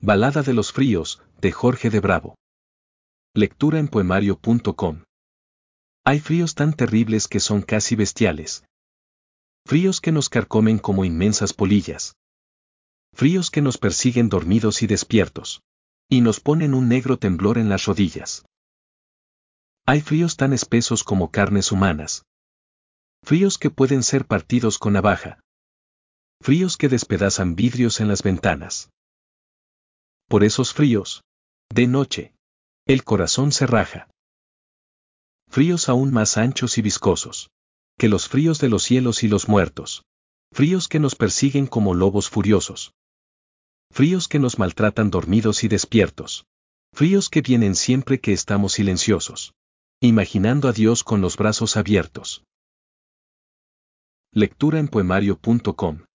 Balada de los fríos, de Jorge de Bravo. Lectura en poemario.com. Hay fríos tan terribles que son casi bestiales. Fríos que nos carcomen como inmensas polillas. Fríos que nos persiguen dormidos y despiertos. Y nos ponen un negro temblor en las rodillas. Hay fríos tan espesos como carnes humanas. Fríos que pueden ser partidos con navaja. Fríos que despedazan vidrios en las ventanas. Por esos fríos, de noche, el corazón se raja. Fríos aún más anchos y viscosos que los fríos de los cielos y los muertos. Fríos que nos persiguen como lobos furiosos. Fríos que nos maltratan dormidos y despiertos. Fríos que vienen siempre que estamos silenciosos, imaginando a Dios con los brazos abiertos. Lectura en poemario.com.